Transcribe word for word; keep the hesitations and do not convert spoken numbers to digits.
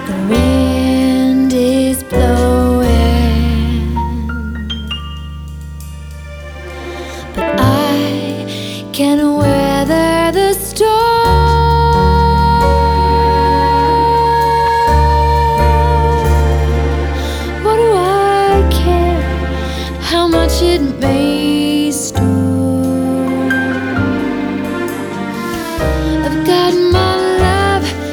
The wind is blowing, but I can weather the storm. What do I care how much it may storm?